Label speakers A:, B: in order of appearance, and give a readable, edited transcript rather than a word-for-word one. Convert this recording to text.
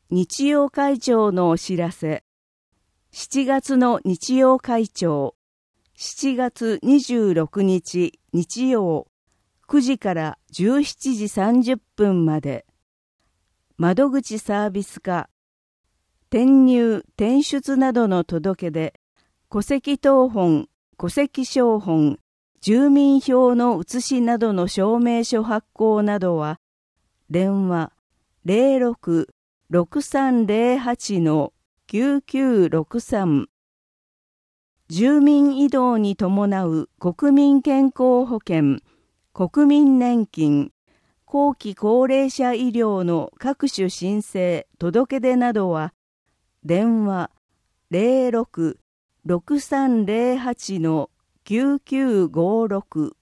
A: 日曜会長のお知らせ。7月の日曜会長、7月26日日曜、9時から17時30分まで。窓口サービス課、転入・転出などの届け出、戸籍謄本、戸籍抄本、住民票の写しなどの証明書発行などは、電話06-6308-9963。住民移動に伴う国民健康保険、国民年金、後期高齢者医療の各種申請、届け出などは、電話06-6308-9956